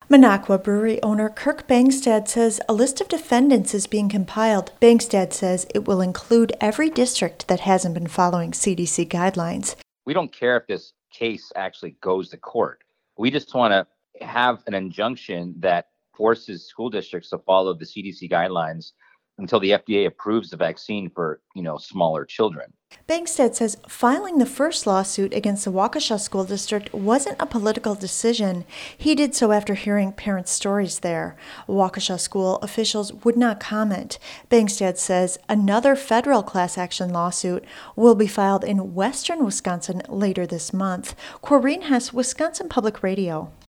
Minocqua Brewery owner Kirk Bangstad says a list of defendants is being compiled. Bangstad says it will include every district that hasn't been following CDC guidelines. We don't care if this case actually goes to court. We just want to have an injunction that forces school districts to follow the CDC guidelines until the FDA approves the vaccine for, smaller children. Bangstad says filing the first lawsuit against the Waukesha School District wasn't a political decision. He did so after hearing parents' stories there. Waukesha school officials would not comment. Bangstad says another federal class action lawsuit will be filed in western Wisconsin later this month. Corrine Hess, Wisconsin Public Radio.